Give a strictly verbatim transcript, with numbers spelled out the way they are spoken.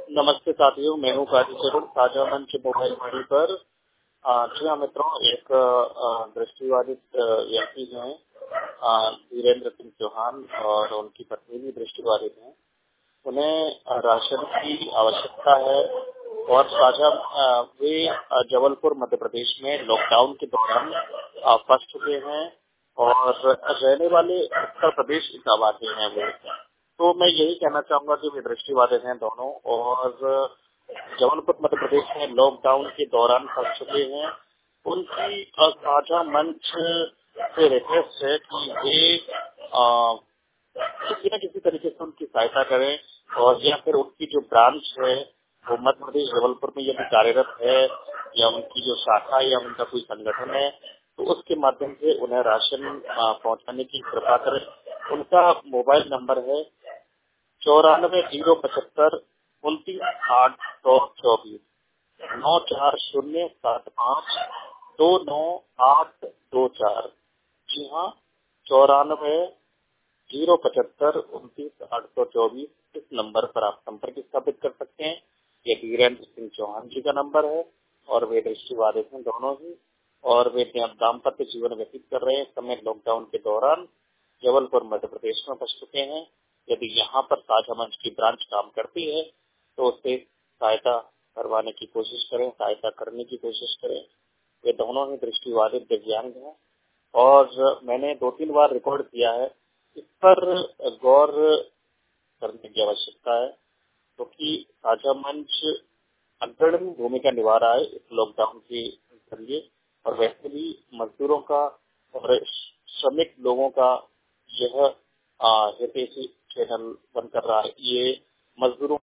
नमस्ते साथियों, मैं हूँ काजी चरण साझा मंच मोबाइल वाणी पर। अ, जी हाँ मित्रों, एक अ, दृष्टिबाधित अ, व्यक्ति जो हैं अ, धीरेन्द्र सिंह चौहान और उनकी पत्नी भी दृष्टिबाधित हैं। उन्हें अ, राशन की आवश्यकता है और साझा अ, वे अ, जबलपुर मध्य प्रदेश में लॉकडाउन के दौरान अ, फंस चुके हैं और रहने वाले उत्तर प्रदेश इलाहाबादी हैं वे। तो मैं यही कहना चाहूंगा कि वे दृष्टिबाधित हैं दोनों और जबलपुर मध्य प्रदेश में लॉकडाउन के दौरान फंस चुके हैं। उनकी अ, साझा मंच से रिक्वेस्ट है कि वे अ, किसी न किसी तरीके से उनकी सहायता करें और या फिर उनकी जो ब्रांच है वो मध्य प्रदेश जबलपुर में यदि कार्यरत है या उनकी जो शाखा या उनका कोई संगठन है तो उसके माध्यम से उन्हें राशन अ, पहुंचाने की कृपा करें। उनका मोबाइल नंबर है चौरानवे जीरो पचहत्तर उनतीस आठ सौ चौबीस नौ चार शून्य सात पाँच दो नौ आठ दो चार। जी हाँ, चौरानवे जीरो पचहत्तर उनतीस आठ सौ चौबीस इस नंबर पर आप संपर्क स्थापित कर सकते हैं। ये धीरेन्द्र सिंह चौहान जी का नंबर है और वे दृष्टिबाधित हैं दोनों ही और वे दाम्पत्य जीवन व्यतीत कर रहे हैं। समय लॉकडाउन के दौरान जबलपुर मध्य प्रदेश में फंस चुके हैं। यदि यहाँ पर साझा मंच की ब्रांच काम करती है तो उससे सहायता करवाने की कोशिश करें, सहायता करने की कोशिश करें। वे दोनों ही दृष्टिबाधित दिव्यांग हैं और मैंने दो तीन बार रिकॉर्ड किया है। इस पर गौर करने की आवश्यकता है क्योंकि तो साझा मंच अग्रणी भूमिका निभा रहा है इस लॉकडाउन के जरिए और वैसे भी मजदूरों का और श्रमिक लोगों का यह हितैषी चैनल बन कर रहा है। ये मजदूरों